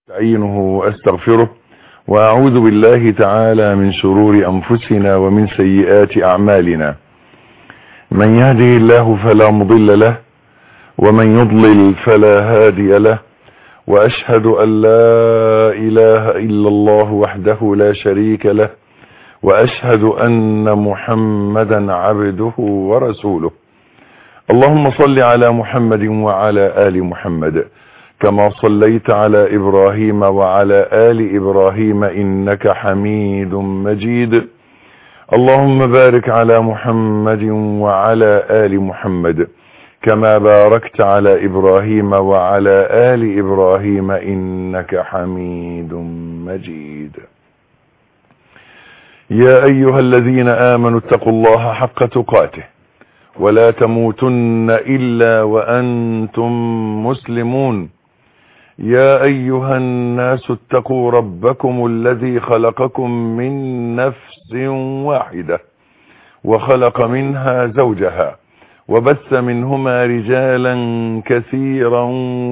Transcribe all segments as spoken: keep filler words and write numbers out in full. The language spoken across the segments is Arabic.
أستعينه وأستغفره وأعوذ بالله تعالى من شرور أنفسنا ومن سيئات أعمالنا. من يهده الله فلا مضل له ومن يضلل فلا هادي له، وأشهد أن لا إله إلا الله وحده لا شريك له، وأشهد أن محمدا عبده ورسوله. اللهم صل على محمد وعلى آل محمد كما صليت على إبراهيم وعلى آل إبراهيم إنك حميد مجيد. اللهم بارك على محمد وعلى آل محمد كما باركت على إبراهيم وعلى آل إبراهيم إنك حميد مجيد. يا أيها الذين آمنوا اتقوا الله حق تقاته ولا تموتن إلا وأنتم مسلمون. يا أيها الناس اتقوا ربكم الذي خلقكم من نفس واحدة وخلق منها زوجها وبث منهما رجالا كثيرا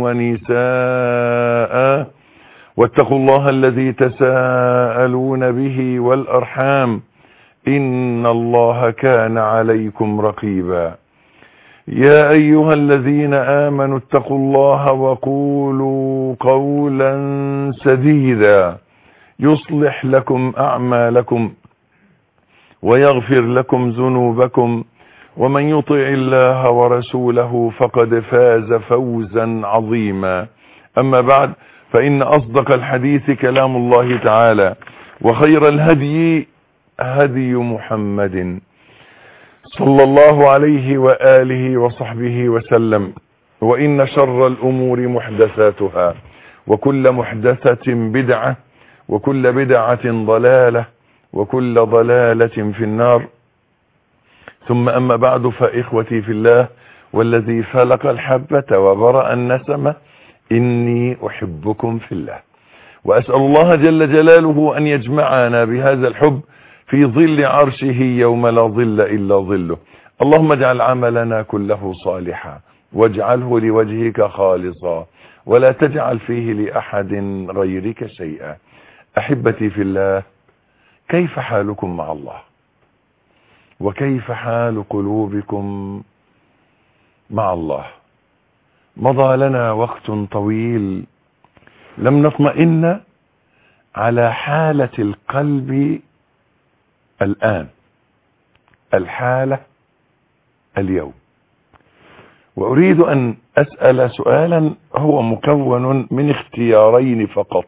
ونساء، واتقوا الله الذي تساءلون به والأرحام إن الله كان عليكم رقيبا. يا أيها الذين آمنوا اتقوا الله وقولوا قولا سديدا يصلح لكم أعمالكم ويغفر لكم ذنوبكم، ومن يطع الله ورسوله فقد فاز فوزا عظيما. أما بعد، فإن أصدق الحديث كلام الله تعالى، وخير الهدي هدي محمد صلى الله عليه وآله وصحبه وسلم، وإن شر الأمور محدثاتها، وكل محدثة بدعة، وكل بدعة ضلالة، وكل ضلالة في النار. ثم أما بعد، فإخوتي في الله والذي فلق الحبة وبرأ النسمة، إني أحبكم في الله، وأسأل الله جل جلاله أن يجمعنا بهذا الحب في ظل عرشه يوم لا ظل إلا ظله. اللهم اجعل عملنا كله صالحا واجعله لوجهك خالصا ولا تجعل فيه لأحد غيرك شيئا. أحبتي في الله، كيف حالكم مع الله؟ وكيف حال قلوبكم مع الله؟ مضى لنا وقت طويل لم نطمئن على حالة القلب الآن، الحالة اليوم. وأريد أن أسأل سؤالا هو مكون من اختيارين فقط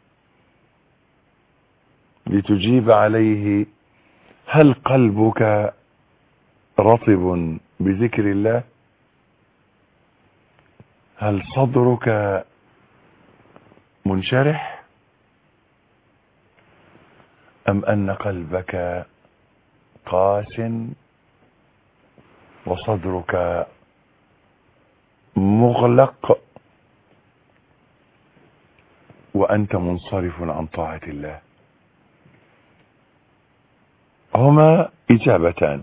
لتجيب عليه. هل قلبك رطب بذكر الله؟ هل صدرك منشرح؟ أم أن قلبك قاس وصدرك مغلق وأنت منصرف عن طاعة الله؟ هما إجابتان: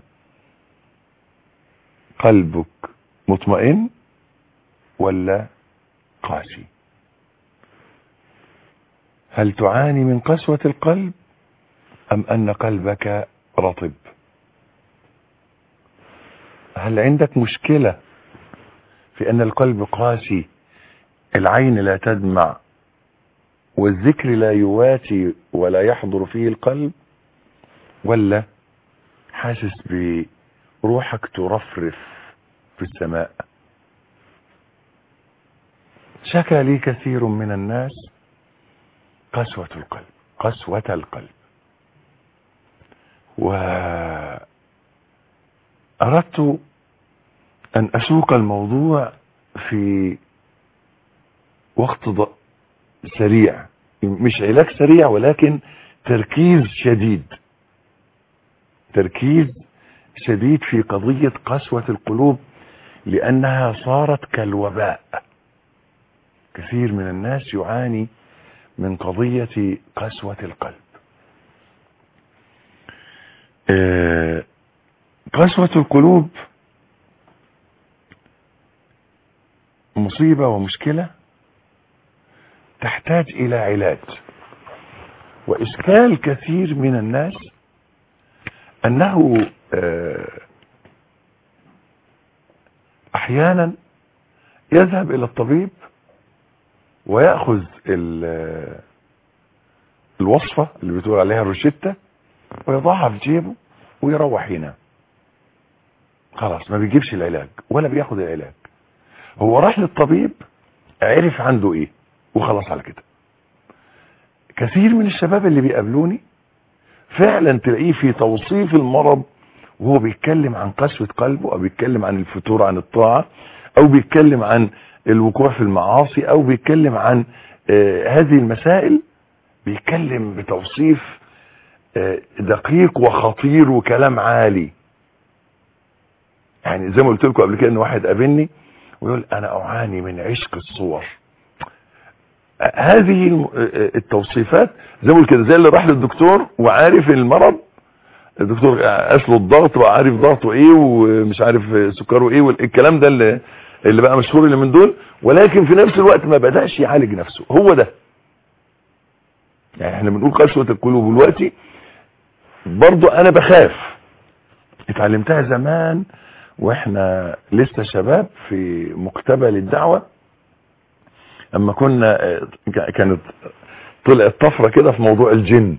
قلبك مطمئن ولا قاسي؟ هل تعاني من قسوة القلب أم أن قلبك رطب؟ هل عندك مشكلة في أن القلب قاسي، العين لا تدمع والذكر لا يواتي ولا يحضر فيه القلب، ولا حاسس بروحك ترفرف في السماء؟ شكى لي كثير من الناس قسوة القلب، قسوة القلب. وأردت أن أسوق الموضوع في وقت سريع، مش علاج سريع ولكن تركيز شديد، تركيز شديد في قضية قسوة القلوب، لأنها صارت كالوباء. كثير من الناس يعاني من قضية قسوة القلب. قسوة القلوب مصيبة ومشكلة تحتاج الى علاج. واشكال كثير من الناس انه احيانا يذهب الى الطبيب ويأخذ الوصفة اللي بتقول عليها الروشتة ويضعها في جيبه ويروح ينام، خلاص ما بيجيبش العلاج ولا بياخد العلاج. هو راح للطبيب عرف عنده ايه وخلاص على كده. كثير من الشباب اللي بيقابلوني فعلا تلاقيه في توصيف المرض وهو بيتكلم عن قسوة قلبه، او بيتكلم عن الفتور عن الطاعة، او بيتكلم عن الوقوع في المعاصي، او بيتكلم عن آه هذه المسائل، بيتكلم بتوصيف آه دقيق وخطير وكلام عالي. يعني زي ما قلت لكم قبل كده ان واحد قابلني ويقول انا اعاني من عشق الصور. آه هذه التوصيفات زي ما قلت كده، زي اللي راح للدكتور وعارف المرض، الدكتور قاس له الضغط وعارف ضغطه ايه ومش عارف سكره ايه والكلام ده اللي اللي بقى مشهور اللي من دول، ولكن في نفس الوقت ما بدأش يعالج نفسه. هو ده يعني احنا بنقول قسوة القلوب دلوقتي. برضو انا بخاف، اتعلمتها زمان واحنا لسه شباب في مقتبل الدعوة، اما كنا كانت طلعت طفرة كده في موضوع الجن،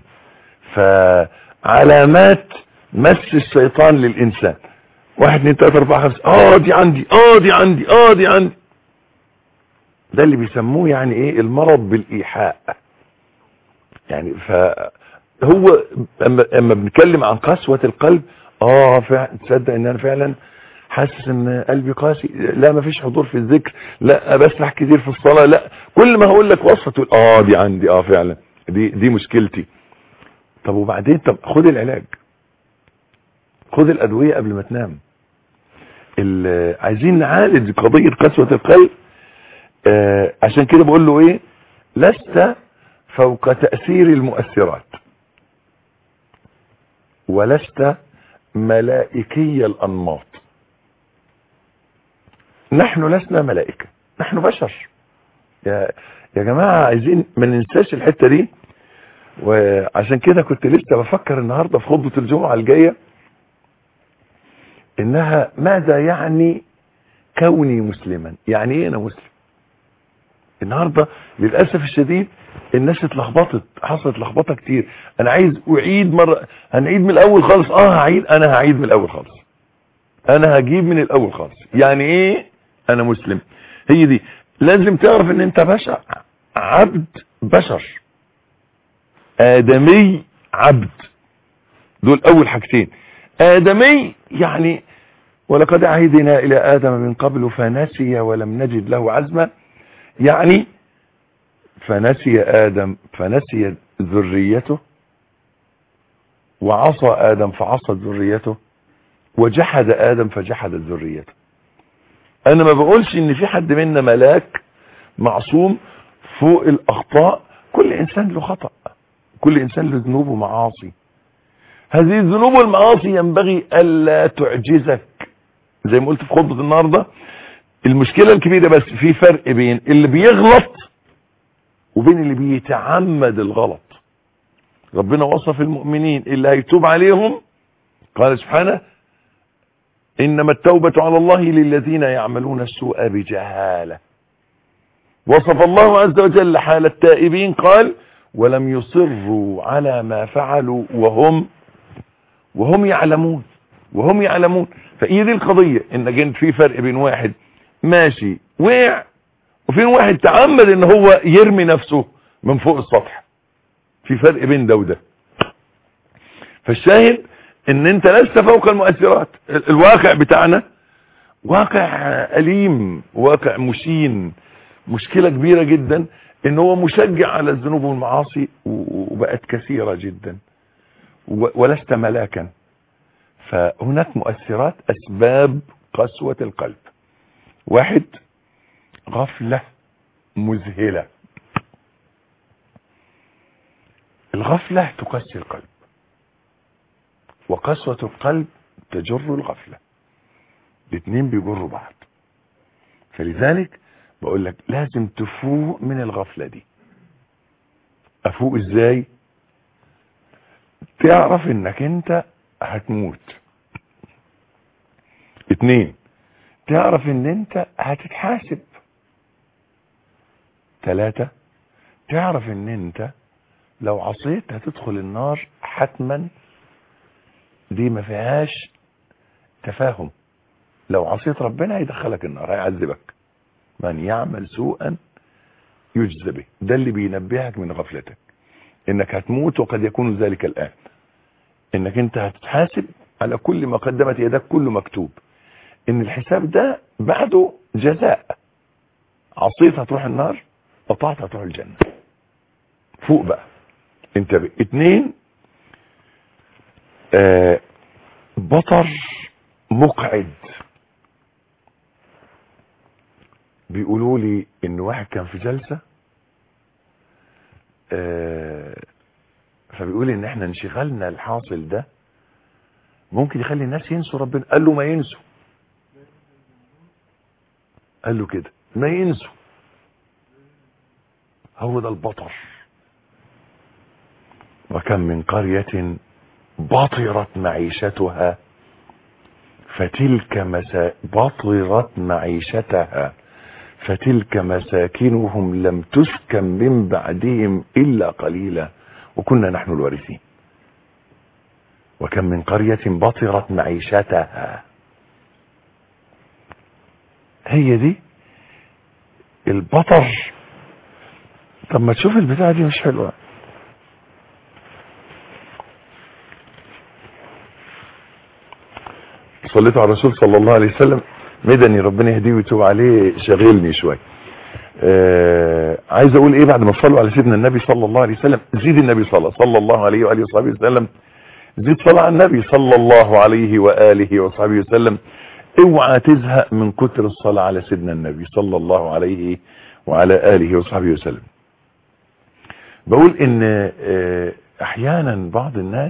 فعلامات مس الشيطان للانسان واحد اتنين تلاته اربعه خمسه، اه دي عندي اه دي عندي اه دي عندي. ده اللي بيسموه يعني ايه المرض بالايحاء. يعني فهو اما اما بنتكلم عن قسوة القلب، اه فعلا تصدق ان انا فعلا حاسس ان قلبي قاسي، لا ما فيش حضور في الذكر، لا بسرح كتير في الصلاة، لا كل ما هقول لك وصفة تقول اه دي عندي، اه فعلا دي دي مشكلتي. طب وبعدين؟ طب خد العلاج، خد الادوية قبل ما تنام. عايزين نعالج قضية قسوة القلب. آه عشان كده بقول له ايه، لست فوق تأثير المؤثرات ولست ملائكي الأنماط. نحن لسنا ملائكة، نحن بشر يا, يا جماعة. عايزين ما ننساش الحتة دي. وعشان كده كنت لسه بفكر النهاردة في خطبة الجمعة الجاية انها ماذا يعني كوني مسلما، يعني ايه انا مسلم. النهاردة للأسف الشديد الناس اتلخبطت، حصلت لخبطة كتير. انا عايز اعيد مرة، هنعيد من الاول خالص. اه هعيد، انا هعيد من الاول خالص، انا هجيب من الاول خالص. يعني ايه انا مسلم؟ هي دي لازم تعرف ان انت بشر، عبد بشر، ادمي عبد. دول اول حاجتين. ادمي يعني ولقد عهدنا الى ادم من قبل فنسي ولم نجد له عزما. يعني فنسي آدم فنسي ذريته، وعصى آدم فعصت ذريته، وجحد آدم فجحدت ذريته. أنا ما بقولش إن في حد منا ملاك معصوم فوق الأخطاء. كل إنسان له خطأ، كل إنسان له ذنوب ومعاصي. هذه الذنوب والمعاصي ينبغي ألا تعجزك. زي ما قلت في خطبة النهاردة، المشكلة الكبيرة بس في فرق بين اللي بيغلط وبين اللي بيتعمد الغلط. ربنا وصف المؤمنين اللي هيتوب عليهم، قال سبحانه إنما التوبة على الله للذين يعملون السوء بجهالة. وصف الله عز وجل حال التائبين، قال ولم يصروا على ما فعلوا وهم وهم يعلمون وهم يعلمون. فإيه دي القضية، إن في فرق بين واحد ماشي وقع وفين واحد تعمد ان هو يرمي نفسه من فوق السطح. في فرق بين ده وده. فالشاهد ان انت لست فوق المؤثرات. الواقع بتاعنا واقع أليم، واقع مشين، مشكلة كبيرة جدا ان هو مشجع على الذنوب والمعاصي وبقت كثيرة جدا، ولست ملاكا. فهناك مؤثرات اسباب قسوة القلب. واحد، غفلة مذهلة. الغفلة تقسي القلب، وقسوة القلب تجر الغفلة. الاثنين بيجروا بعض. فلذلك بقول لك لازم تفوق من الغفلة دي. افوق ازاي؟ تعرف انك انت هتموت. اتنين، تعرف ان انت هتتحاسب. تلاتة، تعرف ان انت لو عصيت هتدخل النار حتما. دي ما فيهاش تفاهم. لو عصيت ربنا هيدخلك النار، هيعذبك. من يعمل سوءا يجزى به. ده اللي بينبهك من غفلتك انك هتموت، وقد يكون ذلك الان. انك انت هتتحاسب على كل ما قدمت يدك، كله مكتوب. ان الحساب ده بعده جزاء. عصيت هتروح النار، قطعت هتروح الجنة. فوق بقى، انتبه. اتنين، آه بطر مقعد. بيقولوا لي ان واحد كان في جلسة، آه فبيقول ان احنا انشغالنا الحاصل ده ممكن يخلي الناس ينسوا ربنا. قال له ما ينسوا. قال له كده ما ينسوا. هو ده البطر. وكم من قرية بطرت معيشتها فتلك مسا بطرت معيشتها فتلك مساكنهم لم تسكن من بعدهم إلا قليلا وكنا نحن الوارثين. وكم من قرية بطرت معيشتها. هي دي البطر. طب ما تشوف البتاعة دي مش حلوة. صليت على الرسول صلى الله عليه وسلم. مدني ربنا يهديه ويتوب عليه، شغلني شوي. آه عايز اقول ايه بعد ما تصلوا على سيدنا النبي صلى الله عليه وسلم؟ زيد النبي صلى صلى الله عليه واله وصحبه وسلم. زيد صلاة على النبي صلى الله عليه واله وصحبه وسلم. اوعى تزهق من كتر الصلاة على سيدنا النبي صلى الله عليه وعلى اله وصحبه وسلم. بقول ان آه احيانا بعض الناس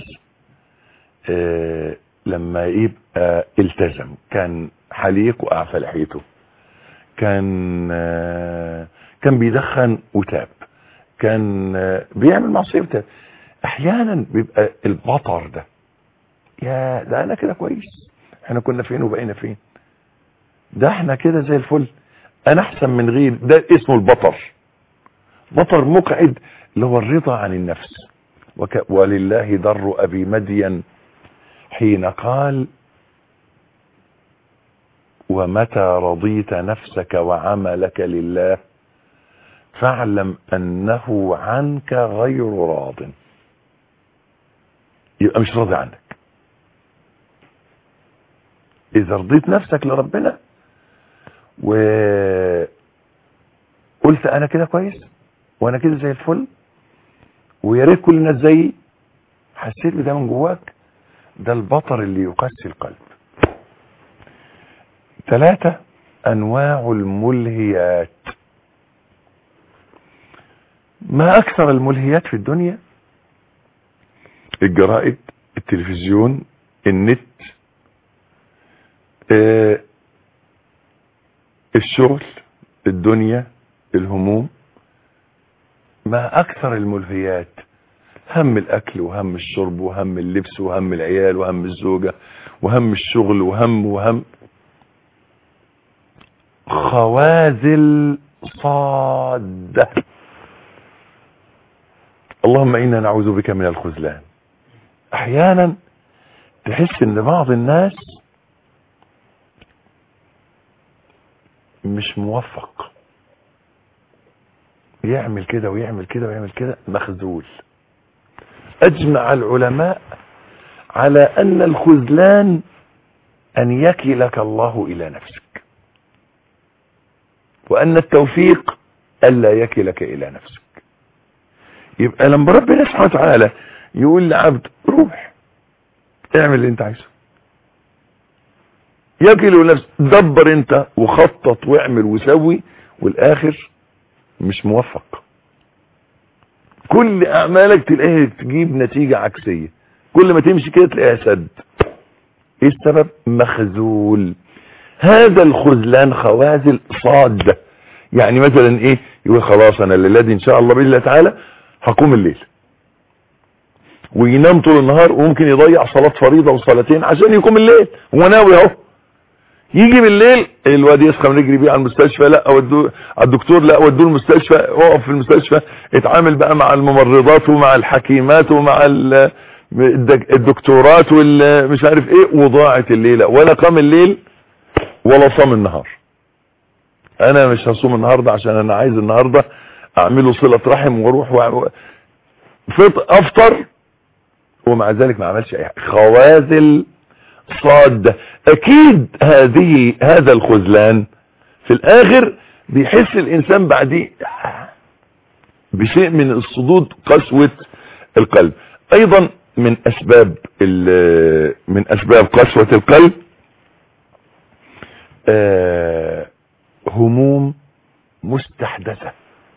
آه لما يبقى التزم، كان حليق واعفى لحيته، كان آه كان بيدخن وتاب، كان آه بيعمل معصيه وتاب، احيانا بيبقى البطر ده، يا ده انا كده كويس، احنا كنا فين وبقينا فين، ده احنا كده زي الفل، انا احسن من غير. ده اسمه البطر. بطر مقعد اللي هو الرضا عن النفس. وك... ولله در ابي مدين حين قال ومتى رضيت نفسك وعملك لله فاعلم انه عنك غير راض. يبقى مش راضي عنك. اذا رضيت نفسك لربنا وقلت انا كده كويس وانا كده زي الفل ويا ريت كل الناس زيي، حسيت بده من جواك، ده البطر اللي يقسي القلب. ثلاثة، انواع الملهيات. ما اكثر الملهيات في الدنيا؟ الجرائد، التلفزيون، النت، آه الشغل، الدنيا، الهموم. ما اكثر الملهيات؟ هم الاكل وهم الشرب وهم اللبس وهم العيال وهم الزوجة وهم الشغل وهم وهم خوازل صادة. اللهم انا نعوذ بك من الخذلان. احيانا تحس ان بعض الناس مش موفق، يعمل كده ويعمل كده ويعمل كده، مخذول. اجمع العلماء على ان الخذلان ان يكلك الله الى نفسك، وان التوفيق الا يكلك الى نفسك. يبقى لما ربنا سبحانه وتعالى يقول لعبد روح اعمل اللي انت عايزه، يكل نفسك، دبر انت وخطط واعمل وسوي، والاخر مش موفق. كل اعمالك تلاقيها تجيب نتيجة عكسية، كل ما تمشي كده تلاقيها سد. ايه السبب؟ مخذول. هذا الخذلان خوازل صادة. يعني مثلا ايه؟ يقول خلاص انا الليلة دي ان شاء الله باذن الله تعالى هقوم الليل، وينام طول النهار، وممكن يضيع صلاة فريضة وصلاتين عشان يقوم الليل، هو ناوي اهو. يجي بالليل الواد يسخن يجري بيه على المستشفى، لا ودوه على الدكتور، لا ودوه المستشفى، اقف في المستشفى اتعامل بقى مع الممرضات ومع الحكيمات ومع الدكتورات والمش عارف ايه، وضاعت الليلة، ولا قام الليل ولا صام النهار. انا مش هصوم النهاردة عشان انا عايز النهاردة اعمله صلة رحم واروح و... افطر، ومع ذلك ما عملش اي حاجة. خواذل صادة. اكيد هذه هذا الخذلان في الاخر بيحس الانسان بعديه بشيء من الصدود، قسوة القلب. ايضا من اسباب من اسباب قسوة القلب آه هموم مستحدثة.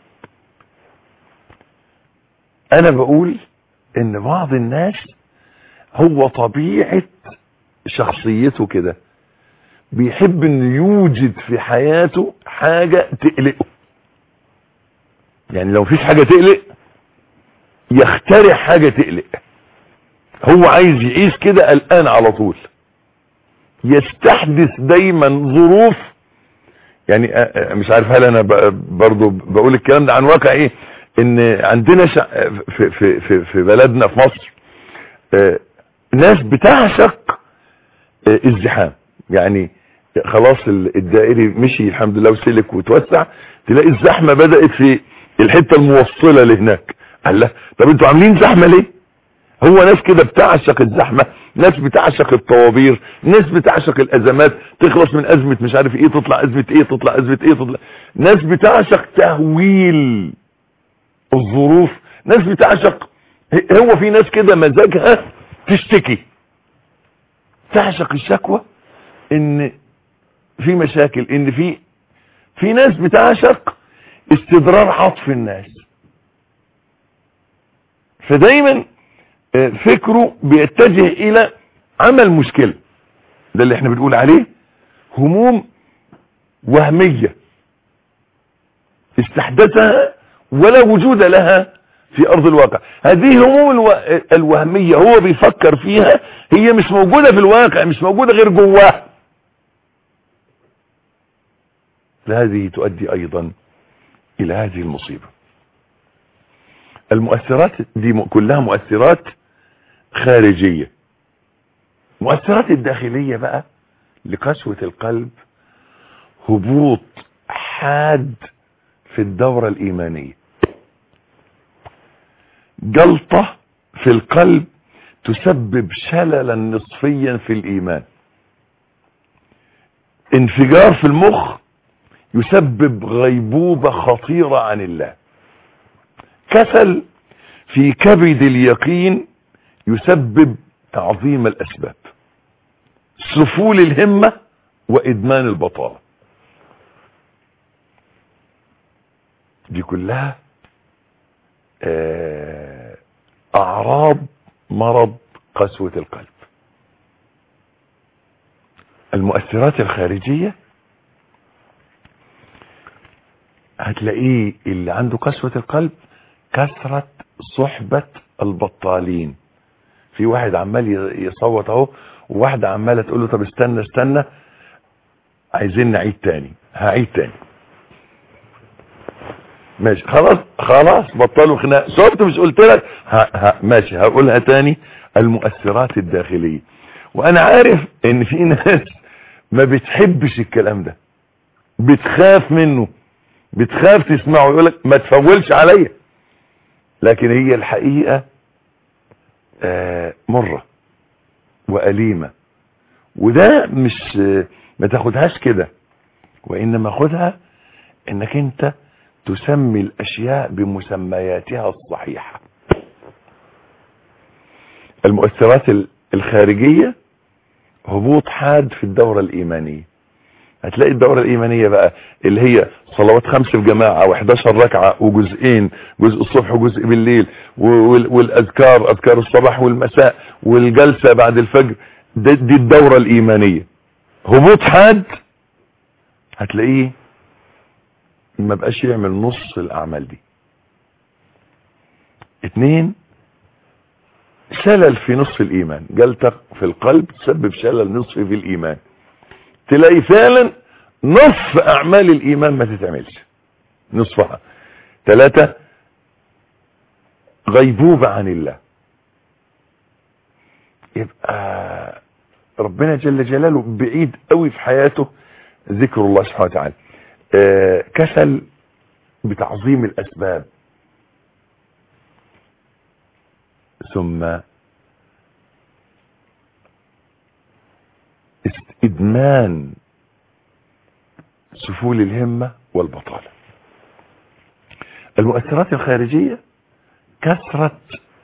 انا بقول ان بعض الناس هو طبيعة شخصيته كده، بيحب ان يوجد في حياته حاجة تقلقه. يعني لو فيش حاجة تقلق يخترع حاجة تقلق. هو عايز يعيش كده قلقان على طول، يستحدث دايما ظروف. يعني مش عارف هل انا برضو بقول الكلام ده عن واقع ايه، ان عندنا في, في, في, في بلدنا في مصر ناس بتعشق الزحام. يعني خلاص الدائري مشي الحمد لله وسلك وتوسع، تلاقي الزحمة بدأت في الحتة الموصلة لهناك. قال له طب انتوا عاملين زحمة ليه؟ هو ناس كده بتعشق الزحمة، ناس بتعشق الطوابير، ناس بتعشق الازمات، تخلص من ازمة مش عارف ايه تطلع ازمة ايه تطلع ازمة ايه تطلع. ناس بتعشق تهويل الظروف، ناس بتعشق، هو في ناس كده مزاجها تشتكي، تعشق الشكوى، ان في مشاكل، ان في في ناس بتعشق استدرار عطف الناس. فدايما فكره بيتجه الى عمل مشكلة. ده اللي احنا بنقول عليه هموم وهمية استحدثها ولا وجود لها في ارض الواقع. هذه هموم الو... الوهمية هو بيفكر فيها، هي مش موجودة في الواقع، مش موجودة غير جواه. هذه تؤدي ايضا الى هذه المصيبة. المؤثرات دي كلها مؤثرات خارجية. مؤثرات الداخلية بقى لقسوة القلب هبوط حاد في الدورة الإيمانية. جلطة في القلب تسبب شللا نصفيا في الإيمان. انفجار في المخ يسبب غيبوبة خطيرة عن الله. كسل في كبد اليقين يسبب تعظيم الأسباب. سفول الهمة وإدمان البطالة. دي كلها أعراض مرض قسوة القلب. المؤثرات الخارجية هتلاقيه اللي عنده قسوة القلب كثرة صحبة البطالين. في واحد عمال يصوت اهو، وواحدة عمالة تقول له طب استنى استنى عايزين نعيد تاني، هعيد تاني. ماشي خلاص خلاص بطلوا خناق، شفت مش قلت لك؟ ماشي هقولها تاني. المؤثرات الداخلية. وانا عارف ان في ناس ما بتحبش الكلام ده، بتخاف منه، بتخاف تسمعه، يقولك ما تفولش عليا. لكن هي الحقيقة آه مرة وأليمة. وده مش ما تاخدهاش كده، وإنما خدها انك انت تسمي الاشياء بمسمياتها الصحيحة. المؤثرات الخارجية هبوط حاد في الدورة الإيمانية. هتلاقي الدورة الإيمانية بقى اللي هي صلوات خمس في جماعة وحداشر ركعة وجزئين، جزء الصبح وجزء بالليل، والأذكار، أذكار الصباح والمساء، والجلسة بعد الفجر. دي الدورة الإيمانية. هبوط حاد هتلاقيه ما بقاش يعمل نص الأعمال دي. اتنين، شلل في نصف الايمان، جلطة في القلب تسبب شلل نصفي في الايمان، تلاقي فعلا نصف اعمال الايمان ما تتعملش نصفها. ثلاثة، غيبوبة عن الله، يبقى ربنا جل جلاله بعيد قوي في حياته ذكر الله سبحانه وتعالى. آه كسل بتعظيم الاسباب. ثم ادمان سفول الهمة والبطالة. المؤثرات الخارجية كثرة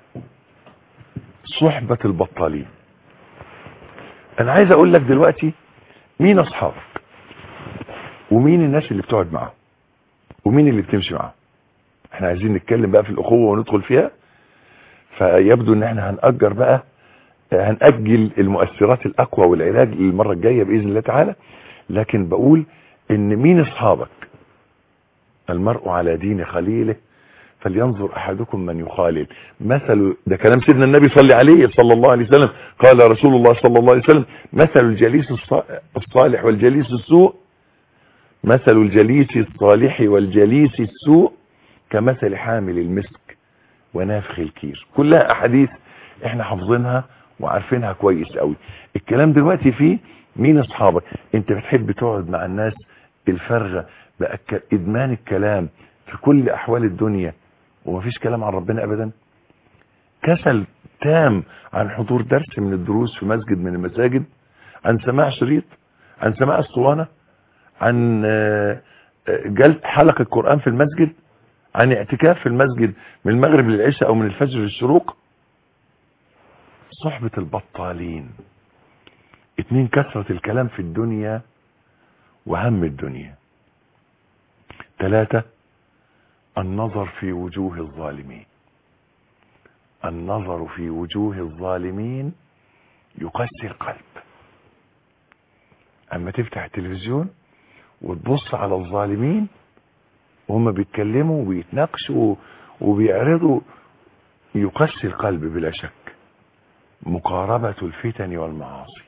صحبة البطالين. انا عايز اقول لك دلوقتي مين اصحابك ومين الناس اللي بتقعد معاهم ومين اللي بتمشي معاهم. احنا عايزين نتكلم بقى في الاخوة وندخل فيها، فيبدو ان احنا هنأجر بقى هنأجل المؤثرات الاقوى والعلاج للمرة الجاية باذن الله تعالى. لكن بقول ان مين اصحابك؟ المرء على دين خليله فلينظر احدكم من يخالل. مثل، ده كلام سيدنا النبي صلى عليه صلى الله عليه وسلم، قال رسول الله صلى الله عليه وسلم: مثل الجليس الصالح والجليس السوء مثل الجليس الصالح والجليس السوء كمثل حامل المسك ونافخ الكير. كلها احاديث احنا حافظينها وعارفينها كويس قوي. الكلام دلوقتي فيه مين اصحابك. انت بتحب تقعد مع الناس الفارغه بقى، ادمان الكلام في كل احوال الدنيا ومفيش كلام عن ربنا ابدا. كسل تام عن حضور درس من الدروس في مسجد من المساجد، عن سماع شريط، عن سماع الصوانة، عن جلسة حلقة القرآن في المسجد، عن اعتكاف في المسجد من المغرب للعشاء او من الفجر للشروق. صحبة البطالين. اتنين، كثرة الكلام في الدنيا وهم الدنيا. ثلاثة، النظر في وجوه الظالمين. النظر في وجوه الظالمين يقسي القلب. اما تفتح التلفزيون وتبص على الظالمين وهم بيتكلموا وبيتناقشوا وبيعرضوا، يقسي القلب بلا شك. مقاربة الفتن والمعاصي،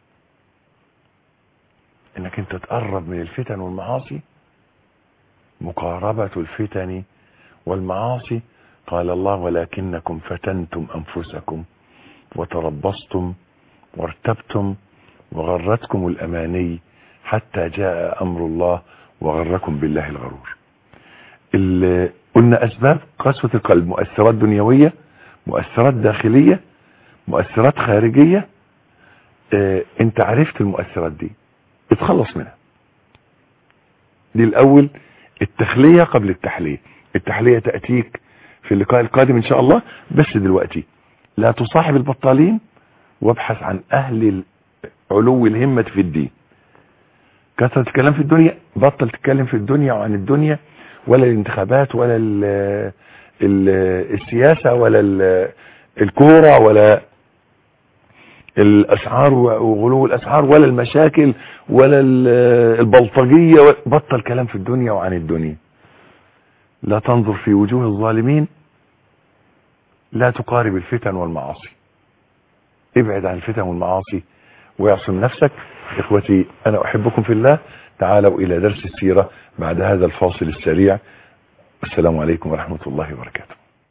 انك انت تقرب من الفتن والمعاصي. مقاربة الفتن والمعاصي، قال الله: ولكنكم فتنتم أنفسكم وتربصتم وارتبتم وغرتكم الأماني حتى جاء أمر الله وغركم بالله الغرور. اللي قلنا أسباب قسوة القلب: مؤثرات دنيوية، مؤثرات داخلية، مؤثرات خارجية. اه انت عرفت المؤثرات دي، اتخلص منها. دي الأول، التخلية قبل التحلية. التحلية تأتيك في اللقاء القادم ان شاء الله. بس دلوقتي لا تصاحب البطالين، وابحث عن اهل علو الهمة في الدين. كثرة الكلام في الدنيا، بطل تتكلم في الدنيا وعن الدنيا، ولا الانتخابات ولا ال ال السياسة ولا ال الكورة ولا الاسعار وغلو الاسعار ولا المشاكل ولا البلطجية. بطل كلام في الدنيا وعن الدنيا. لا تنظر في وجوه الظالمين، لا تقارب الفتن والمعاصي. ابعد عن الفتن والمعاصي واعصم نفسك. اخوتي انا احبكم في الله، تعالوا الى درس السيرة بعد هذا الفاصل السريع. السلام عليكم ورحمة الله وبركاته.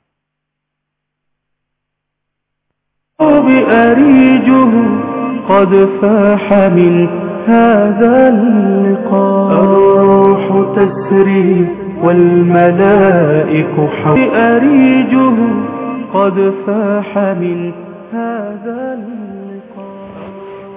بأريجه قد فاح من هذا اللقاء، الروح تسري والملائك حول. بأريجه قد فاح من هذا اللقاء.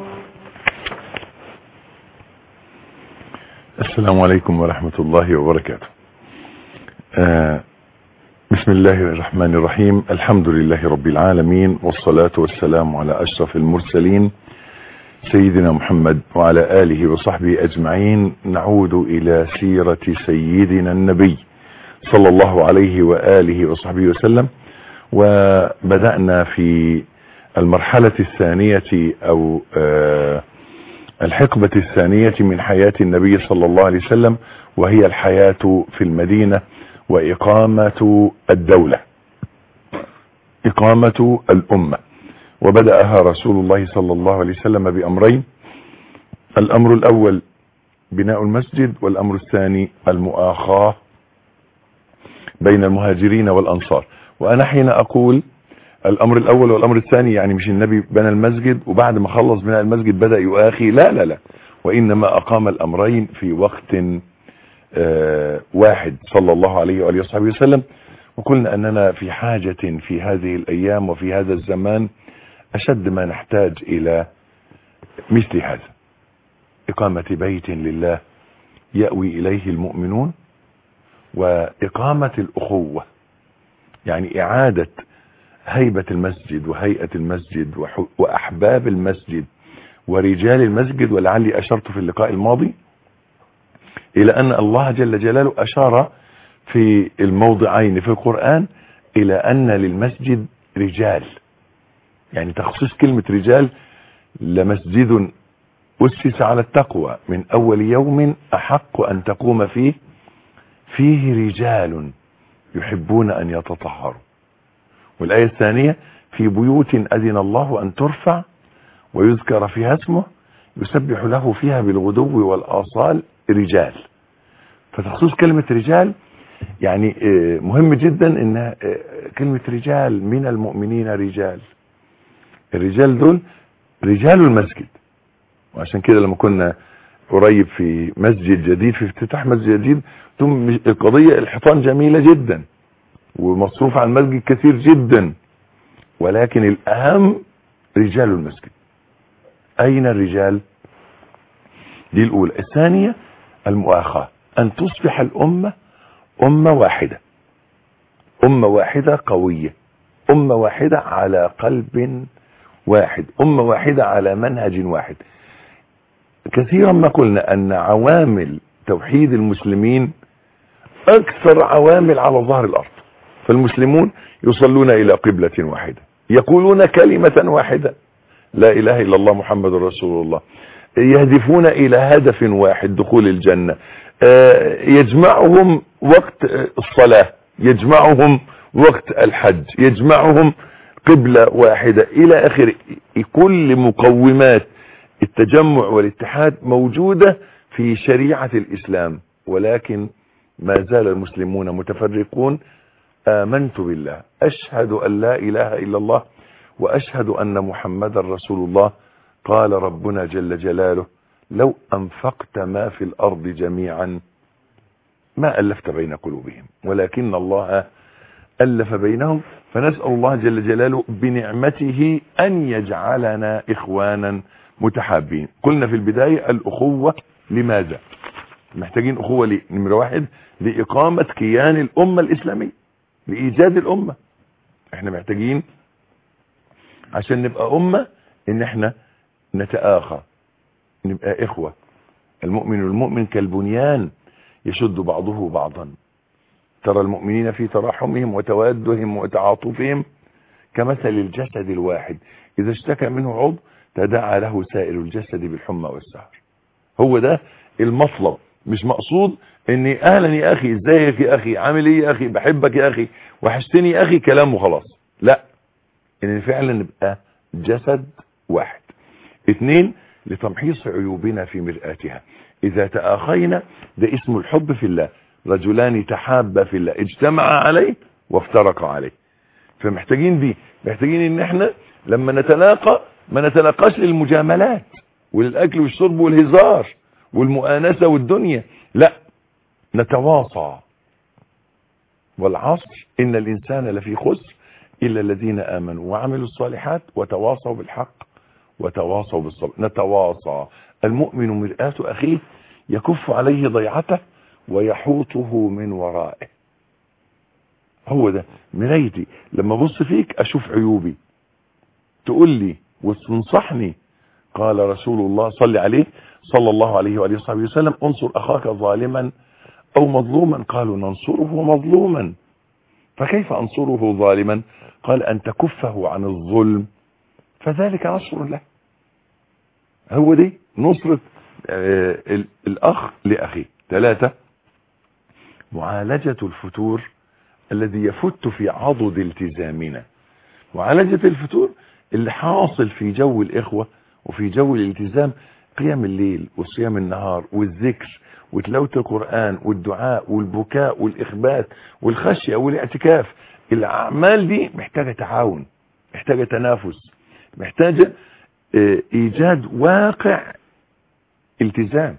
السلام عليكم ورحمة الله وبركاته. آه بسم الله الرحمن الرحيم. الحمد لله رب العالمين، والصلاة والسلام على أشرف المرسلين سيدنا محمد وعلى آله وصحبه أجمعين. نعود إلى سيرة سيدنا النبي صلى الله عليه وآله وصحبه وسلم. وبدأنا في المرحلة الثانية أو آه الحقبة الثانية من حياة النبي صلى الله عليه وسلم، وهي الحياة في المدينة وإقامة الدولة. إقامة الأمة، وبدأها رسول الله صلى الله عليه وسلم بأمرين: الأمر الأول بناء المسجد، والأمر الثاني المؤاخاة بين المهاجرين والأنصار. وأنا حين أقول الأمر الأول والأمر الثاني يعني مش النبي بنى المسجد وبعد ما خلص بناء المسجد بدأ يؤاخي، لا لا لا، وإنما أقام الأمرين في وقت آه واحد صلى الله عليه وآله وصحبه وسلم. وقلنا أننا في حاجة في هذه الأيام وفي هذا الزمان أشد ما نحتاج إلى مثل هذا: إقامة بيت لله يأوي إليه المؤمنون، وإقامة الأخوة، يعني إعادة هيبة المسجد وهيئة المسجد وأحباب المسجد ورجال المسجد. ولعلي أشرت في اللقاء الماضي إلى أن الله جل جلاله أشار في الموضعين في القرآن إلى أن للمسجد رجال، يعني تخصيص كلمة رجال: لمسجد أسس على التقوى من أول يوم أحق أن تقوم فيه فيه رجال يحبون أن يتطهروا. والآية الثانية: في بيوت أذن الله أن ترفع ويذكر فيها اسمه يسبح له فيها بالغدو والآصال رجال. فتخصيص كلمة رجال يعني مهم جدا، ان كلمة رجال من المؤمنين رجال، الرجال دول رجال المسجد. وعشان كده لما كنا قريب في مسجد جديد، في افتتاح مسجد جديد، ثم القضية الحيطان جميلة جدا ومصروف على المسجد كثير جدا، ولكن الأهم رجال المسجد. أين الرجال؟ دي الأولى. الثانية المؤاخاة، أن تصبح الأمة أمة واحدة، أمة واحدة قوية، أمة واحدة على قلب واحد، أمة واحدة على منهج واحد. كثيرا ما قلنا أن عوامل توحيد المسلمين أكثر عوامل على ظهر الأرض. فالمسلمون يصلون إلى قبلة واحدة، يقولون كلمة واحدة لا إله إلا الله محمد رسول الله، يهدفون إلى هدف واحد دخول الجنة، يجمعهم وقت الصلاة، يجمعهم وقت الحج، يجمعهم قبلة واحدة إلى آخر. كل مقومات التجمع والاتحاد موجودة في شريعة الإسلام، ولكن ما زال المسلمون متفرقون. آمنت بالله، أشهد أن لا إله إلا الله، وأشهد أن محمد رسول الله. قال ربنا جل جلاله: لو أنفقت ما في الأرض جميعا ما ألفت بين قلوبهم ولكن الله ألف بينهم. فنسأل الله جل جلاله بنعمته أن يجعلنا إخوانا متحابين. قلنا في البداية الأخوة، لماذا محتاجين أخوة؟ ليه؟ نمرة واحد، لإقامة كيان الأمة الإسلامية، لإيجاد الأمة. احنا محتاجين عشان نبقى أمة إن احنا نتآخى، نبقى إخوة. المؤمن والمؤمن كالبنيان يشد بعضه بعضا. ترى المؤمنين في تراحمهم وتوادهم وتعاطفهم كمثل الجسد الواحد إذا اشتكى منه عضو تداعى له سائر الجسد بالحمى والسهر. هو ده المطلب، مش مقصود اني اهلا يا اخي، ازيك يا اخي، عامل ايه يا اخي، بحبك يا اخي، وحشتني يا اخي، كلام وخلاص. لا، ان فعلا نبقى جسد واحد. اثنين، لتمحيص عيوبنا في مرآتها. اذا تآخينا ده اسم الحب في الله. رجلان تحابا في الله اجتمعا عليه وافترقا عليه. فمحتاجين دي، محتاجين ان احنا لما نتلاقى ما نتلاقاش للمجاملات وللاكل والشرب والهزار والمؤانسة والدنيا، لا، نتواصى. والعصر إن الإنسان لفي خسر إلا الذين آمنوا وعملوا الصالحات وتواصوا بالحق وتواصوا بالصبر. نتواصى. المؤمن مرآة أخيه يكف عليه ضيعته ويحوطه من ورائه. هو ده مرايتي، لما ابص فيك اشوف عيوبي، تقول لي وتنصحني. قال رسول الله صلى عليه صلى الله عليه وآله وصحبه وسلم: انصر اخاك ظالما او مظلوما. قالوا: ننصره مظلوما، فكيف انصره ظالما؟ قال: ان تكفه عن الظلم فذلك نصر له. هو دي نصرة آه الاخ لاخيه. ثلاثة، معالجة الفتور الذي يفت في عضد التزامنا. وعالجة الفتور اللي حاصل في جو الإخوة وفي جو الالتزام، قيام الليل وصيام النهار والذكر وتلاوة القرآن والدعاء والبكاء والإخبات والخشية والاعتكاف. الأعمال دي محتاجة تعاون، محتاجة تنافس، محتاجة إيجاد واقع التزام.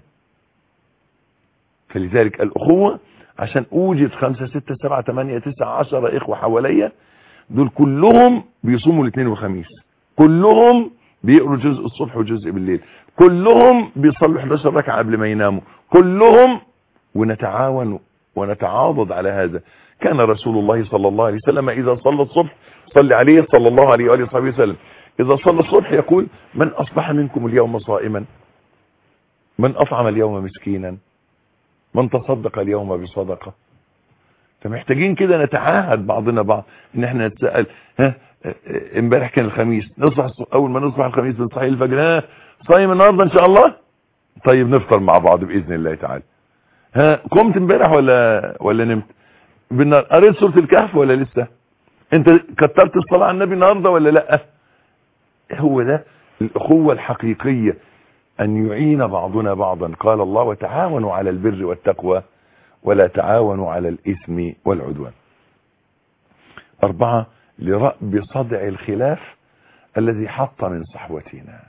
فلذلك الأخوة عشان أوجد خمسة ستة سبعة ثمانية تسعة عشرة إخوة حواليا، دول كلهم بيصوموا الاثنين والخميس، كلهم بيقروا جزء الصبح وجزء بالليل، كلهم بيصلوا احد عشر ركعة قبل ما يناموا، كلهم، ونتعاون ونتعاضد على هذا. كان رسول الله صلى الله عليه وسلم إذا صلى الصبح صلى عليه صلى الله عليه وآله وصحبه وسلم، إذا صلى الصبح يقول: من أصبح منكم اليوم صائما، من أطعم اليوم مسكينا، من تصدق اليوم بصدقة. فمحتاجين كده نتعاهد بعضنا بعض ان احنا نتسأل: ها امبارح كان الخميس، نصبح اول ما نصبح الخميس بنصحي الفجر، ها صايم النهارده ان شاء الله؟ طيب نفطر مع بعض باذن الله تعالى. ها قمت امبارح ولا ولا نمت؟ قريت سورة الكهف ولا لسه؟ انت كترت الصلاة على النبي النهارده ولا لا؟ هو ده الاخوة الحقيقية، ان يعين بعضنا بعضا. قال الله: وتعاونوا على البر والتقوى ولا تعاونوا على الإثم والعدوان. أربعة: لرأب صدع الخلاف الذي حط من صحوتنا.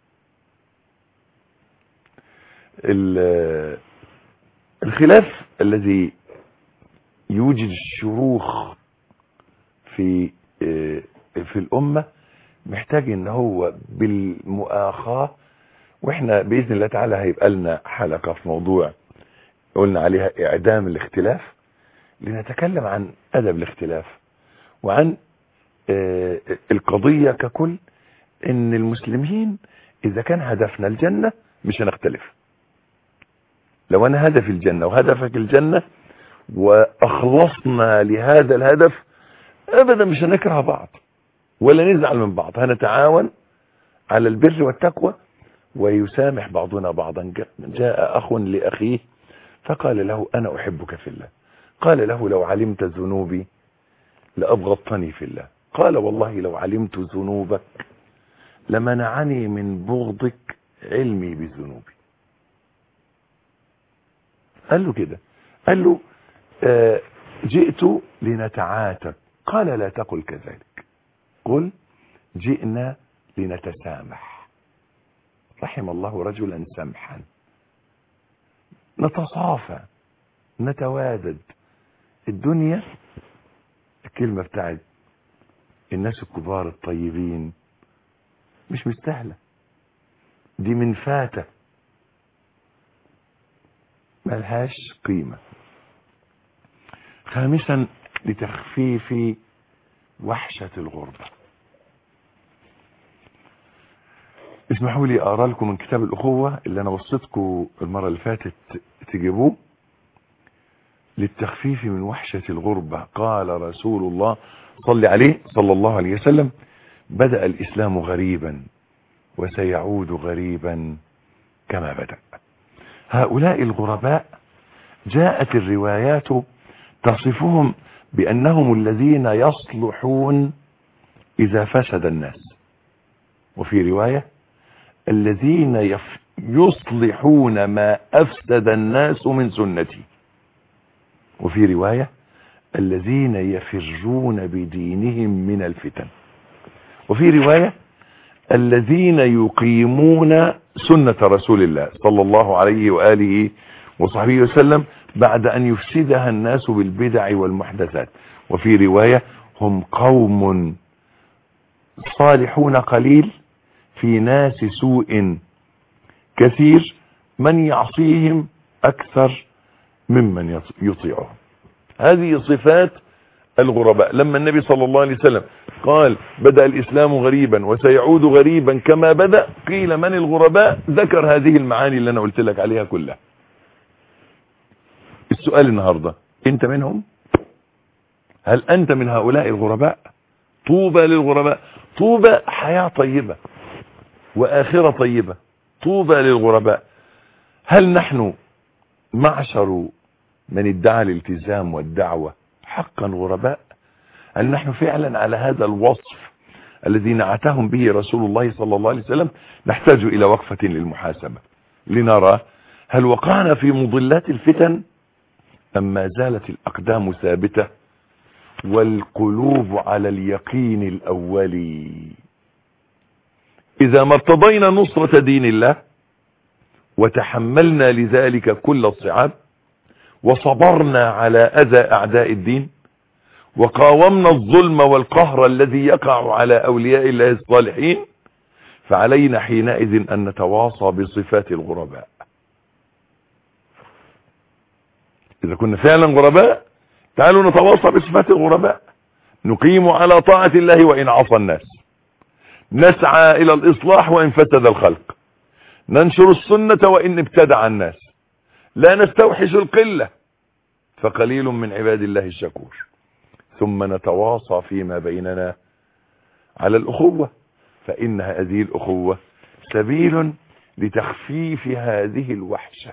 الخلاف الذي يوجد الشروخ في في الأمة محتاج ان هو بالمؤاخاة، واحنا بإذن الله تعالى هيبقى لنا حلقة في موضوع قلنا عليها إعدام الاختلاف، لنتكلم عن أدب الاختلاف وعن آه القضية ككل، ان المسلمين اذا كان هدفنا الجنة مش هنختلف. لو انا هدفي الجنة وهدفك الجنة واخلصنا لهذا الهدف، ابدا مش هنكره بعض ولا نزعل من بعض، هنتعاون على البر والتقوى ويسامح بعضنا بعضا. جاء اخ لاخيه فقال له: انا احبك في الله. قال له: لو علمت ذنوبي لأبغضتني في الله. قال: والله لو علمت ذنوبك لمنعني من بغضك علمي بذنوبي. قال له كده، قال له: آه جئت لنتعاتب. قال: لا تقل كذلك، قل جئنا لنتسامح. رحم الله رجلا سمحا، نتصافى نتوادد. الدنيا الكلمة بتاعت الناس الكبار الطيبين مش مستاهلة، دي من فاتة ملهاش قيمة. خامسا: لتخفيف وحشة الغربة. اسمحوا لي اقرا لكم من كتاب الاخوة اللي انا وصيتكم المرة اللي فاتت تجيبوه. للتخفيف من وحشة الغربة قال رسول الله صلى عليه صلى الله عليه وسلم: بدأ الإسلام غريبا وسيعود غريبا كما بدأ. هؤلاء الغرباء جاءت الروايات تصفهم بأنهم الذين يصلحون إذا فسد الناس، وفي رواية: الذين يصلحون ما أفسد الناس من سنتي، وفي رواية: الذين يفرون بدينهم من الفتن، وفي رواية: الذين يقيمون سنة رسول الله صلى الله عليه وآله وصحبه وسلم بعد أن يفسدها الناس بالبدع والمحدثات، وفي رواية: هم قوم صالحون قليل في ناس سوء كثير، من يعصيهم أكثر ممن يطيعهم. هذه صفات الغرباء. لما النبي صلى الله عليه وسلم قال: بدأ الإسلام غريبا وسيعود غريبا كما بدأ، قيل: من الغرباء؟ ذكر هذه المعاني اللي أنا قلت لك عليها كلها. السؤال النهاردة: أنت منهم؟ هل أنت من هؤلاء الغرباء؟ طوبى للغرباء. طوبى حياة طيبة وآخرة طيبة. طوبى للغرباء. هل نحن معشر من ادعى الالتزام والدعوة حقا غرباء؟ هل نحن فعلا على هذا الوصف الذي نعتهم به رسول الله صلى الله عليه وسلم، نحتاج إلى وقفة للمحاسبة لنرى هل وقعنا في مضلات الفتن أم ما زالت الأقدام ثابتة والقلوب على اليقين الأولي. إذا ما ارتضينا نصرة دين الله وتحملنا لذلك كل الصعاب وصبرنا على أذى أعداء الدين وقاومنا الظلم والقهر الذي يقع على أولياء الله الصالحين، فعلينا حينئذ أن نتواصى بصفات الغرباء. إذا كنا فعلا غرباء تعالوا نتواصى بصفات الغرباء، نقيم على طاعة الله وإن عصى الناس، نسعى إلى الإصلاح وإن فسد الخلق، ننشر السنة وإن ابتدع الناس، لا نستوحش القلة فقليل من عباد الله الشكور، ثم نتواصى فيما بيننا على الأخوة، فإن هذه الأخوة سبيل لتخفيف هذه الوحشة.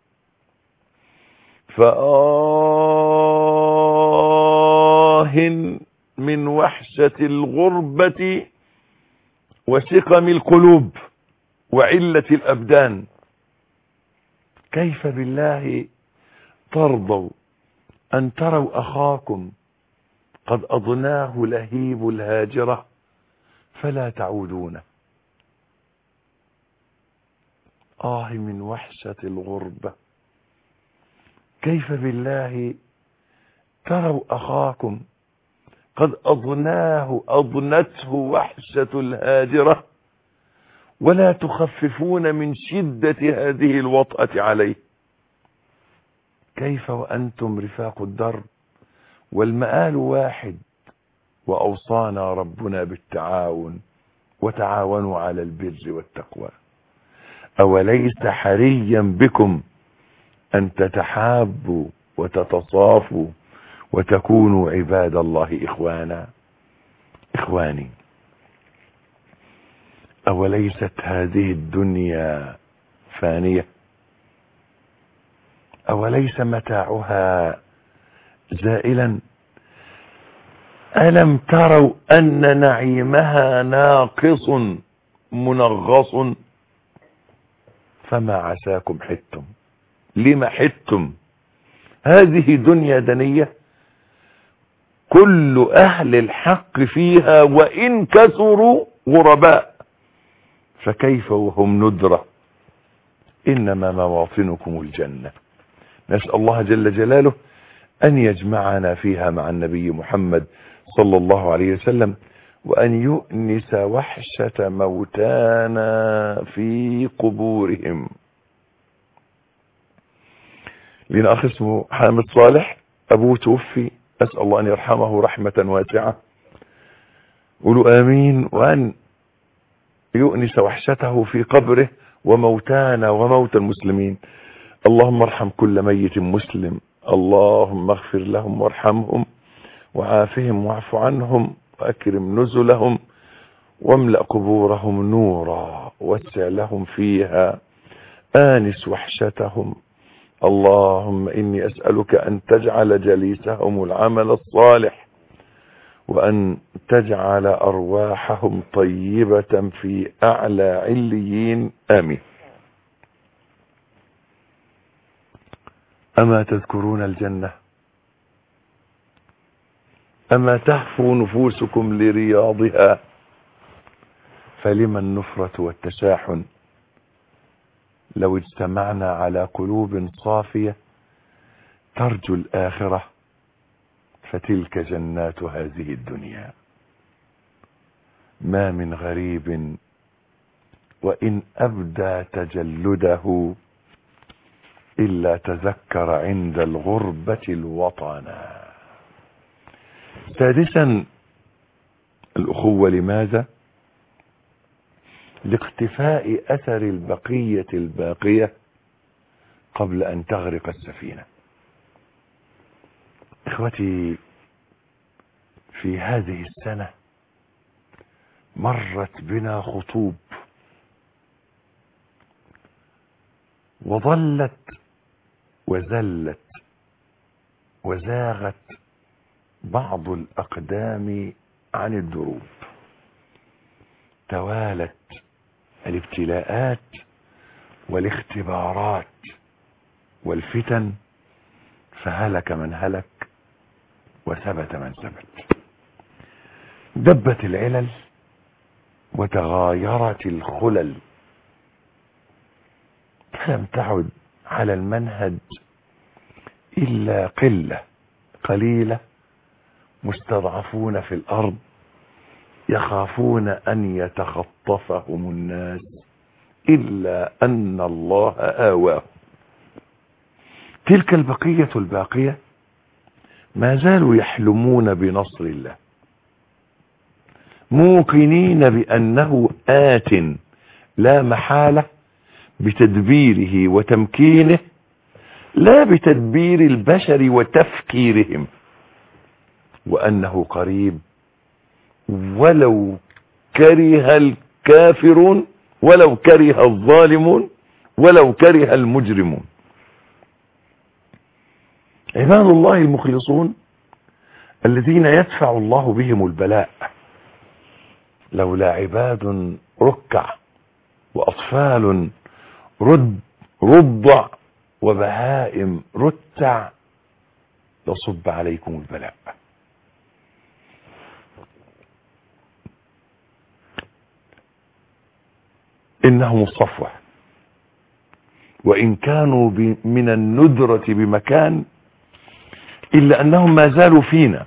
فآه من وحشة الغربة وسقم القلوب وعلة الأبدان، كيف بالله ترضوا أن تروا أخاكم قد أضناه لهيب الهاجرة فلا تعودونه. آه من وحشة الغربة، كيف بالله تروا أخاكم قد أضناه أضنته وحشة الهاجرة ولا تخففون من شدة هذه الوطأة عليه. كيف وأنتم رفاق الدرب والمآل واحد، وأوصانا ربنا بالتعاون وتعاونوا على البر والتقوى. أوليس حريا بكم أن تتحابوا وتتصافوا وتكونوا عباد الله إخوانا؟ إخواني، أوليست هذه الدنيا فانية؟ أوليس متاعها زائلا؟ ألم تروا أن نعيمها ناقص منغص؟ فما عساكم حدتم. لما حدتم؟ هذه دنيا دنية كل أهل الحق فيها وإن كثروا غرباء، فكيف وهم ندرة؟ إنما مواطنكم الجنة. نسأل الله جل جلاله أن يجمعنا فيها مع النبي محمد صلى الله عليه وسلم، وأن يؤنس وحشة موتانا في قبورهم. لنا أخ اسمه حامد صالح، أبوه توفي، أسأل الله أن يرحمه رحمة واسعة، قولوا آمين، وأن يؤنس وحشته في قبره وموتانا وموت المسلمين. اللهم ارحم كل ميت مسلم، اللهم اغفر لهم وارحمهم وعافهم واعف عنهم وأكرم نزلهم واملأ قبورهم نورا واسع لهم فيها، آنس وحشتهم. اللهم إني أسألك أن تجعل جليسهم العمل الصالح، وأن تجعل أرواحهم طيبة في أعلى عليين، آمين. أما تذكرون الجنة؟ أما تهفو نفوسكم لرياضها؟ فلما النفرة والتشاحن؟ لو اجتمعنا على قلوب صافية ترجو الآخرة، فتلك جنات هذه الدنيا. ما من غريب وإن أبدى تجلده إلا تذكر عند الغربة الوطنا. سادسا، الأخوة لماذا؟ لاقتفاء أثر البقية الباقية قبل أن تغرق السفينة. إخوتي، في هذه السنة مرت بنا خطوب وظلت وزلت وزاغت بعض الأقدام عن الدروب. توالت الابتلاءات والاختبارات والفتن فهلك من هلك وثبت من ثبت. دبت العلل وتغايرت الخلل، فلم تعد على المنهج إلا قلة قليلة مستضعفون في الأرض يخافون أن يتخطفهم الناس إلا أن الله آواهم. تلك البقية الباقية ما زالوا يحلمون بنصر الله، موقنين بأنه آت لا محالة بتدبيره وتمكينه، لا بتدبير البشر وتفكيرهم، وأنه قريب ولو كره الكافرون، ولو كره الظالمون، ولو كره المجرمون. عباد الله المخلصون الذين يدفع الله بهم البلاء، لولا عباد ركع وأطفال رد رضع وبهائم رتع لصب عليكم البلاء. إنهم الصفوة، وإن كانوا من الندرة بمكان إلا أنهم ما زالوا فينا،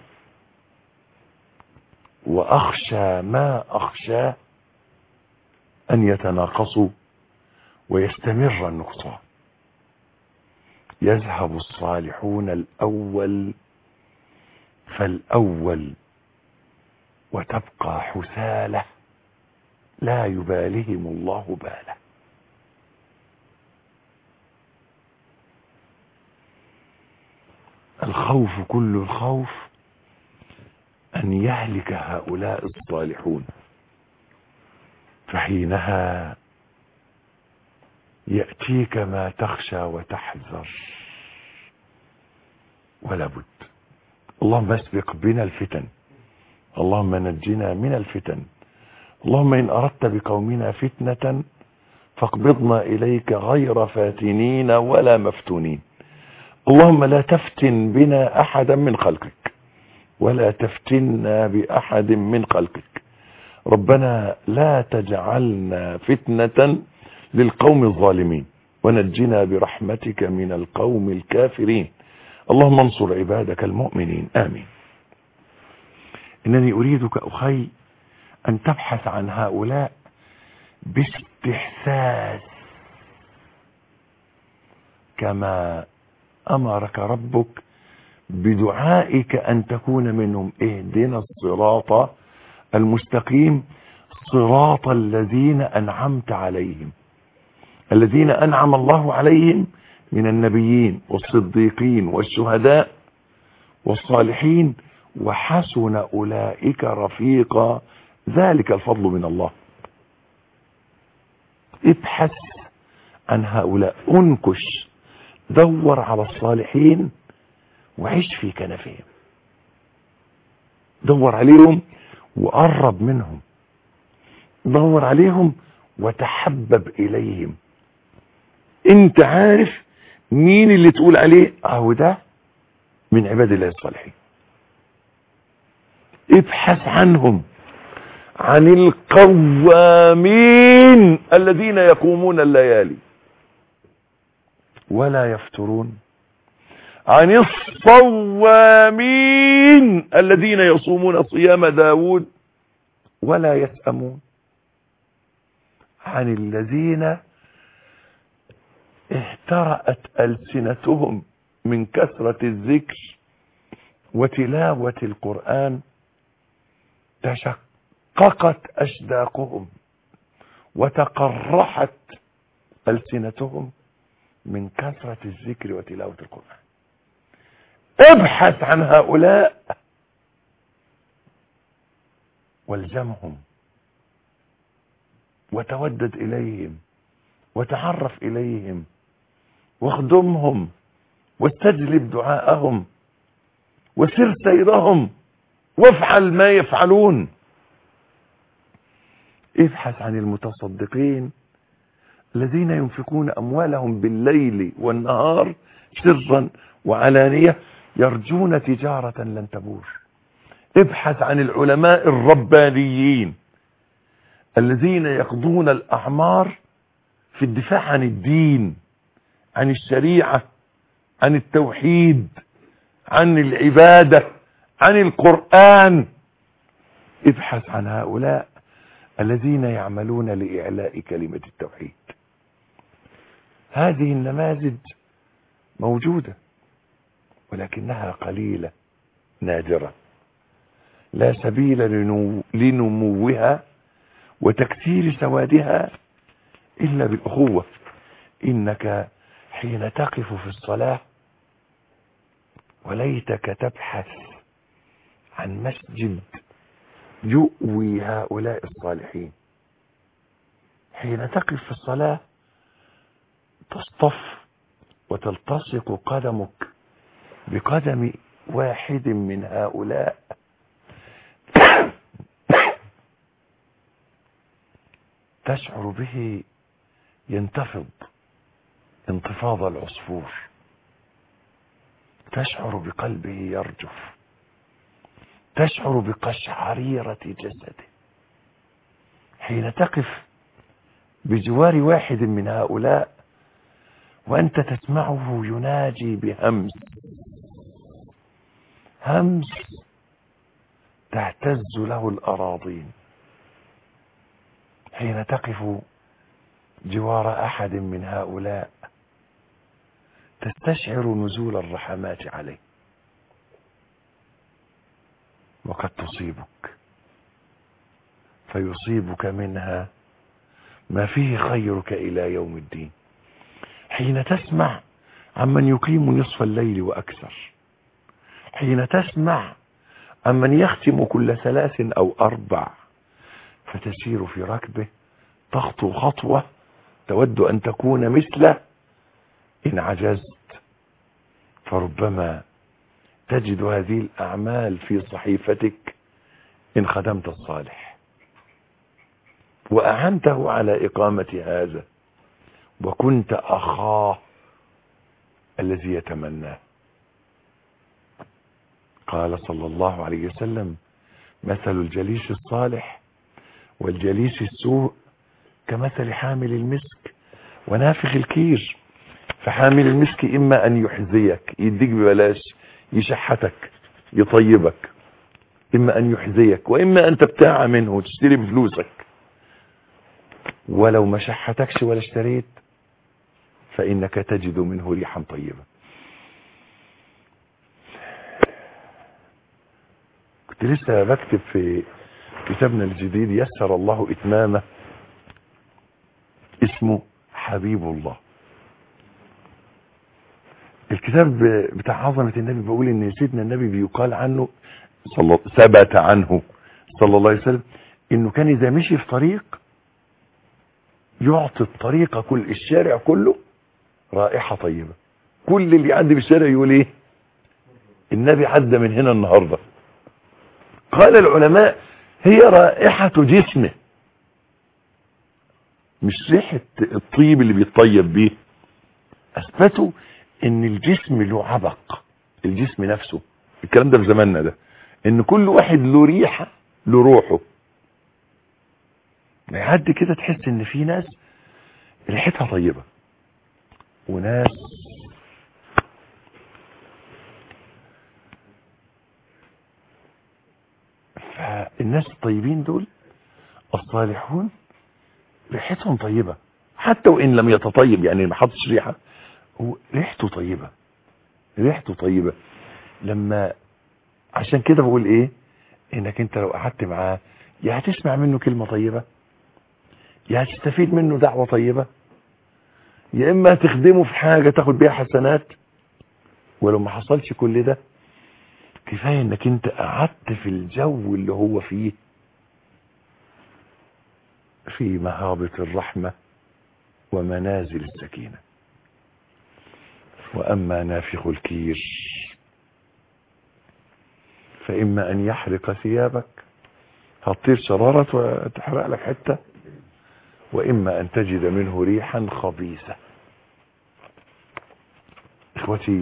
وأخشى ما أخشى أن يتناقصوا ويستمر النقصان. يذهب الصالحون الأول فالأول وتبقى حثالة لا يبالهم الله باله. الخوف كل الخوف أن يهلك هؤلاء الصالحون، فحينها يأتيك ما تخشى وتحذر ولا بد. اللهم اسبق بنا الفتن، اللهم نجنا من الفتن، اللهم إن أردت بقومنا فتنة فاقبضنا إليك غير فاتنين ولا مفتونين. اللهم لا تفتن بنا أحدا من خلقك ولا تفتنا بأحد من خلقك. ربنا لا تجعلنا فتنة للقوم الظالمين ونجنا برحمتك من القوم الكافرين. اللهم انصر عبادك المؤمنين آمين. إنني أريدك أخي أن تبحث عن هؤلاء باستحساس كما أمرك ربك بدعائك أن تكون منهم. اهدنا الصراط المستقيم صراط الذين أنعمت عليهم، الذين أنعم الله عليهم من النبيين والصديقين والشهداء والصالحين وحسن أولئك رفيقا، ذلك الفضل من الله. ابحث عن هؤلاء، انكش، دور على الصالحين وعيش في كنفهم، دور عليهم وقرب منهم، دور عليهم وتحبب إليهم. انت عارف مين اللي تقول عليه اهو ده من عباد الله الصالحين. ابحث عنهم، عن القوامين الذين يقومون الليالي ولا يفترون، عن الصوامين الذين يصومون صيام داود ولا يسأمون، عن الذين اهترأت ألسنتهم من كثرة الذكر وتلاوة القرآن، تشققت أشداقهم وتقرحت ألسنتهم من كثرة الذكر وتلاوة القرآن. ابحث عن هؤلاء والزمهم وتودد إليهم وتعرف إليهم واخدمهم واستجلب دعاءهم وسر سيرهم وافعل ما يفعلون. ابحث عن المتصدقين الذين ينفقون أموالهم بالليل والنهار سرا وعلانية يرجون تجارة لن تبور. ابحث عن العلماء الربانيين الذين يقضون الأعمار في الدفاع عن الدين، عن الشريعة، عن التوحيد، عن العبادة، عن القرآن. ابحث عن هؤلاء الذين يعملون لإعلاء كلمة التوحيد. هذه النماذج موجودة ولكنها قليلة نادرة، لا سبيل لنموها وتكثير سوادها إلا بالأخوة. إنك حين تقف في الصلاة وليتك تبحث عن مسجد يؤوي هؤلاء الصالحين. حين تقف في الصلاة تصطف وتلتصق قدمك بقدم واحد من هؤلاء تشعر به ينتفض انتفاض العصفور، تشعر بقلبه يرجف، تشعر بقشعريرة جسده. حين تقف بجوار واحد من هؤلاء وأنت تسمعه يناجي بهمس، همس تهتز له الأراضين. حين تقف جوار أحد من هؤلاء تستشعر نزول الرحمات عليه، وقد تصيبك فيصيبك منها ما فيه خيرك إلى يوم الدين. حين تسمع عمن يقيم نصف الليل وأكثر، حين تسمع عمن يختم كل ثلاث أو أربع، فتسير في ركبه تخطو خطوة تود أن تكون مثله إن عجزت، فربما تجد هذه الأعمال في صحيفتك إن خدمت الصالح وأعنته على إقامة هذا وكنت أخاه الذي يتمناه. قال صلى الله عليه وسلم: مثل الجليس الصالح والجليس السوء كمثل حامل المسك ونافخ الكير. فحامل المسك إما أن يحذيك، يديك ببلاش، يشحتك، يطيبك، إما أن يحذيك وإما أن تبتاع منه وتشتري بفلوسك. ولو ما شحتكش ولا اشتريت فإنك تجد منه ريحا طيبة. كنت لسه بكتب في كتابنا الجديد يسر الله إتمامه، اسمه حبيب الله. الكتاب بتاع عظمة النبي بيقول ان سيدنا النبي بيقال عنه صلى ثبت عنه صلى الله عليه وسلم انه كان اذا مشي في طريق يعطي الطريق كل الشارع كله رائحة طيبة. كل اللي يعدي بالشارع يقول ايه؟ النبي عدى من هنا النهاردة. قال العلماء هي رائحة جسمه، مش ريحة الطيب اللي بيطيب بيه. اثبتوا ان الجسم له عبق، الجسم نفسه، الكلام ده في زماننا ده، ان كل واحد له ريحة له روحه. يعدي كده تحس ان في ناس ريحتها طيبة وناس فالناس الطيبين دول الصالحون ريحتهم طيبة حتى وان لم يتطيب، يعني ما حطش ريحة، هو ريحته طيبة، ريحته طيبة. لما عشان كده بقول ايه، انك انت لو قعدت معاه يا هتسمع منه كلمة طيبة، يا هتستفيد منه دعوة طيبة، يا اما تخدمه في حاجة تاخد بيها حسنات. ولو ما حصلش كل ده كفاية انك انت قعدت في الجو اللي هو فيه، في مهابط الرحمة ومنازل السكينة. واما نافخ الكير فاما ان يحرق ثيابك هتطير شرارة وتحرق لك حتة، وإما أن تجد منه ريحا خبيثة. إخوتي،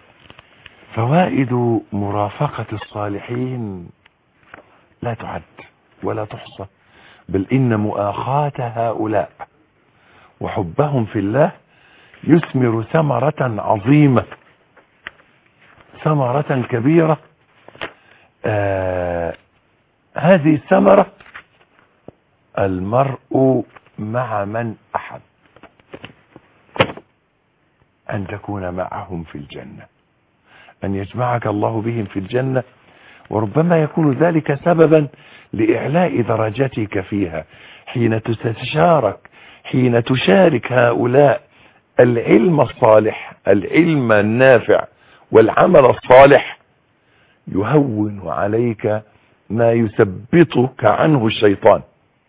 فوائد مرافقة الصالحين لا تعد ولا تحصى، بل إن مؤاخاة هؤلاء وحبهم في الله يثمر ثمرة عظيمة، ثمرة كبيرة. آه هذه الثمرة المرء مع من أحب أن تكون معهم في الجنة، أن يجمعك الله بهم في الجنة، وربما يكون ذلك سببا لإعلاء درجتك فيها حين تتشارك حين تشارك هؤلاء العلم الصالح، العلم النافع والعمل الصالح، يهون عليك ما يثبتك عنه الشيطان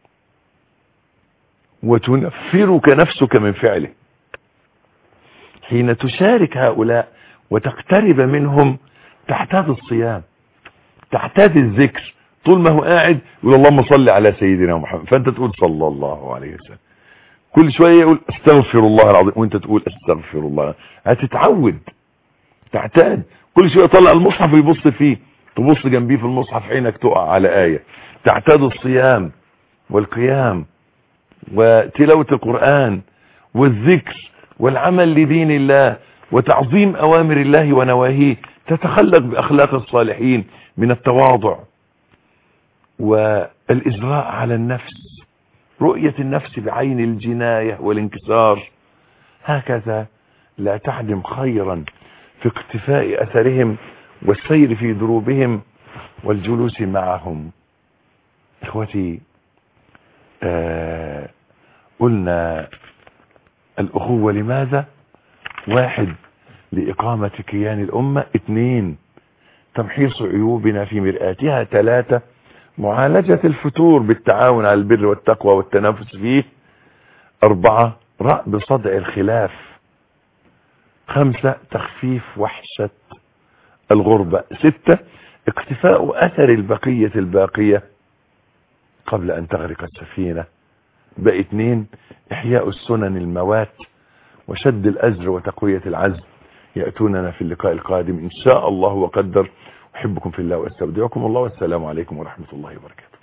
وتنفرك نفسك من فعله. حين تشارك هؤلاء وتقترب منهم تحتاج الصيام، تحتاج الذكر، طول ما هو قاعد يقول اللهم صل على سيدنا محمد، فانت تقول صلى الله عليه وسلم، كل شوية يقول استغفر الله العظيم وانت تقول استغفر الله، هتتعود، تحتاج كل شوية طلع المصحف ويبص فيه، تبص جنبيه في المصحف عينك تقع على آية. تحتاج الصيام والقيام وتلاوة القرآن والذكر والعمل لدين الله وتعظيم أوامر الله ونواهيه، تتخلق بأخلاق الصالحين من التواضع والإجراء على النفس، رؤية النفس بعين الجناية والانكسار. هكذا لا تعدم خيرا في اقتفاء أثرهم والسير في دروبهم والجلوس معهم. إخوتي، آه قلنا الأخوة لماذا؟ واحد، لإقامة كيان الأمة. اثنين، تمحيص عيوبنا في مرآتها. ثلاثة، معالجة الفتور بالتعاون على البر والتقوى والتنافس فيه. أربعة، رأب صدع الخلاف. خمسة، تخفيف وحشة الغربة. ستة، اقتفاء أثر البقية الباقية قبل أن تغرق السفينة. بقى اثنين، إحياء السنن الموات وشد الأزر وتقوية العزم. يأتوننا في اللقاء القادم إن شاء الله وقدر. أحبكم في الله وأستودعكم الله، والسلام عليكم ورحمة الله وبركاته.